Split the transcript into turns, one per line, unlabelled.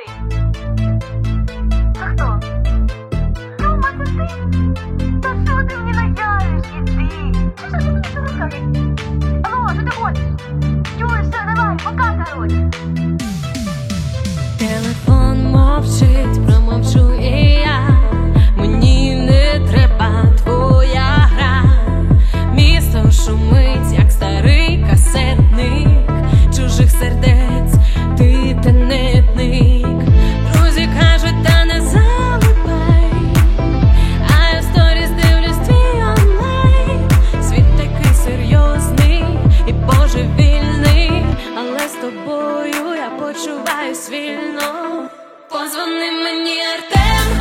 ти? Це хто? Рома, це ти? Та що ти мені наявиш? Іди. Що ти мені це розкажеш? Алло, що ти хочеш? Чуєш, все, давай, пока, короче.
Телефон мовчить, промовчу і я. Мені не треба твоя гра. Місто шумить, як старий касетник. Чужих сердець ти тенетник. Друзі кажуть, та не залипай. А я в сторіс дивлюсь твій онлайн. Світ такий серйозний і божевільний, але з тобою я почуваюсь вільно. Позвони мені, Артем.